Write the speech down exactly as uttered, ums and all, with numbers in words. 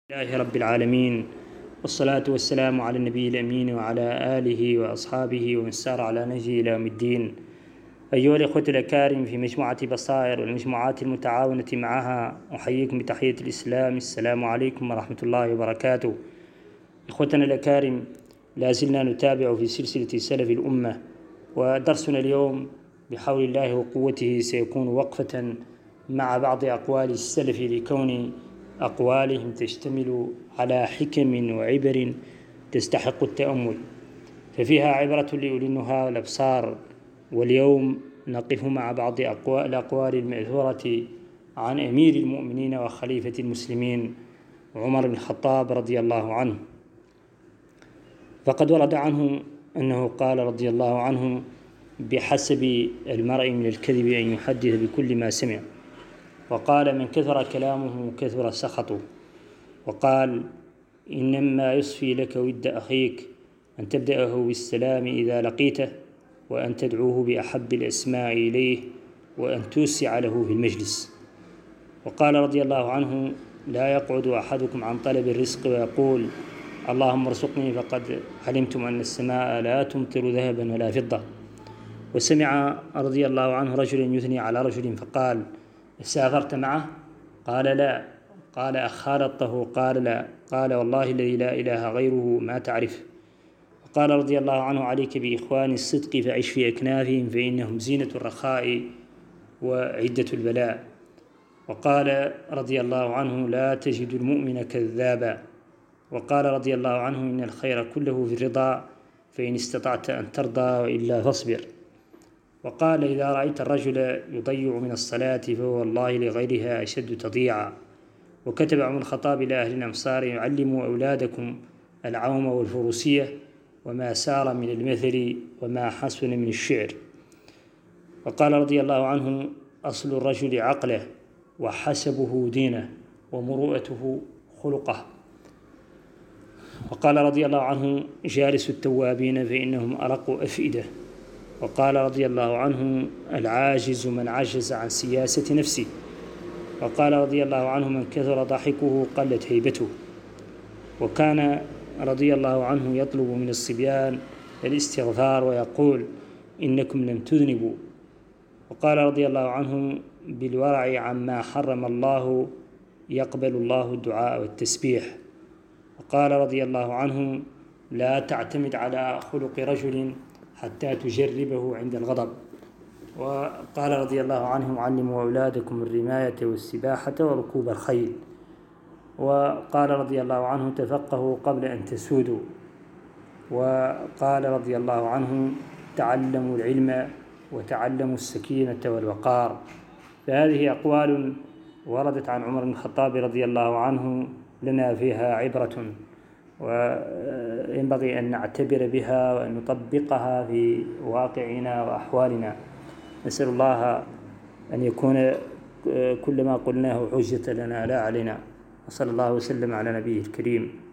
لله رب العالمين، والصلاة والسلام على النبي الأمين وعلى آله وأصحابه ومن سار على نهجه إلى يوم الدين. أيها الإخوة الأكارم في مجموعة بصائر والمجموعات المتعاونة معها، أحييكم بتحية الإسلام. السلام عليكم ورحمة الله وبركاته. إخوتنا الأكارم، لا زلنا نتابع في سلسلة سلف الأمة، ودرسنا اليوم بحول الله وقوته سيكون وقفة مع بعض أقوال السلف، لكون أقوالهم تشتمل على حكم وعبر تستحق التأمل، ففيها عبرة لأولي النهى والأبصار. واليوم نقف مع بعض الأقوال المأثورة عن أمير المؤمنين وخليفة المسلمين عمر بن الخطاب رضي الله عنه. فقد ورد عنه أنه قال رضي الله عنه: بحسب المرء من الكذب أن يحدث بكل ما سمع. وقال: من كثر كلامه كثر سخطه. وقال: إنما يصفي لك ود أخيك أن تبدأه بالسلام إذا لقيته، وأن تدعوه بأحب الأسماء إليه، وأن توسع له في المجلس. وقال رضي الله عنه: لا يقعد أحدكم عن طلب الرزق ويقول: اللهم ارزقني، فقد علمتم أن السماء لا تمطر ذهبا ولا فضة. وسمع رضي الله عنه رجل يثني على رجل فقال: سافرت معه؟ قال: لا. قال: أخالطته؟ قال: لا. قال: والله الذي لا إله غيره ما تعرف. وقال رضي الله عنه: عليك بإخوان الصدق فعش في أكنافهم، فإنهم زينة الرخاء وعدة البلاء. وقال رضي الله عنه: لا تجد المؤمن كذابا. وقال رضي الله عنه: إن الخير كله في الرضا، فإن استطعت أن ترضى وإلا فاصبر. وقال: إذا رأيت الرجل يضيع من الصلاة فهو والله لغيرها أشد تضيعا. وكتب عمر الخطاب إلى أهل الأمصار: يعلموا أولادكم العوم والفروسية، وما سار من المثل وما حسن من الشعر. وقال رضي الله عنه: أصل الرجل عقله، وحسبه دينه، ومروءته خلقه. وقال رضي الله عنه: جالس التوابين فإنهم أرق أفئدة. وقال رضي الله عنه: العاجز من عجز عن سياسة نفسه. وقال رضي الله عنه: من كثر ضحكه قلت هيبته. وكان رضي الله عنه يطلب من الصبيان الاستغفار ويقول: إنكم لم تذنبوا. وقال رضي الله عنه: بالورع عما حرم الله يقبل الله الدعاء والتسبيح. وقال رضي الله عنه: لا تعتمد على خلق رجل حتى تجربه عند الغضب. وقال رضي الله عنه: علموا أولادكم الرماية والسباحة وركوب الخيل. وقال رضي الله عنه: تفقهوا قبل أن تسودوا. وقال رضي الله عنه: تعلموا العلم وتعلموا السكينة والوقار. فهذه أقوال وردت عن عمر بن الخطاب رضي الله عنه لنا فيها عبرة، وينبغي أن نعتبر بها وأن نطبقها في واقعنا وأحوالنا. نسأل الله أن يكون كل ما قلناه حجة لنا لا علينا. وصلى الله وسلم على نبيه الكريم.